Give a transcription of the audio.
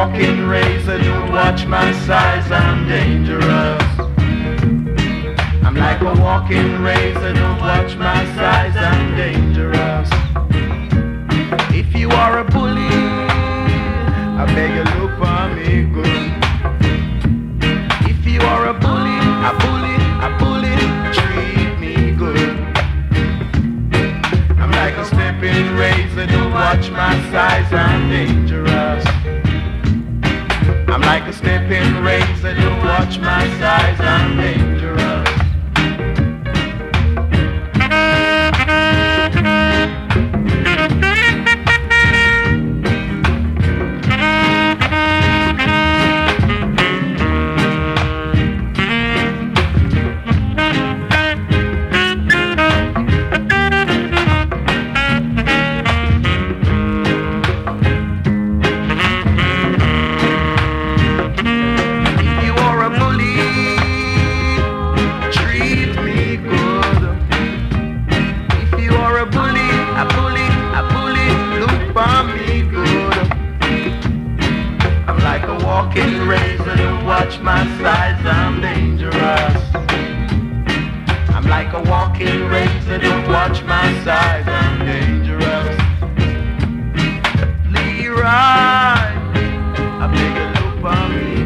walking razor, don't watch my size, I'm dangerous. I'm like a walking razor, don't watch my size, I'm dangerous. If you are a bully, I beg you look for me good. If you are a bully, treat me good. I'm like a stepping razor, don't watch my size, I'm dangerous. I'm like a stepping razor, don't watch my size, I'm dangerous. Walking razor, don't watch my size, I'm dangerous. I'm like a walking razor, don't watch my size, I'm dangerous. Leroy, I beg you look for me.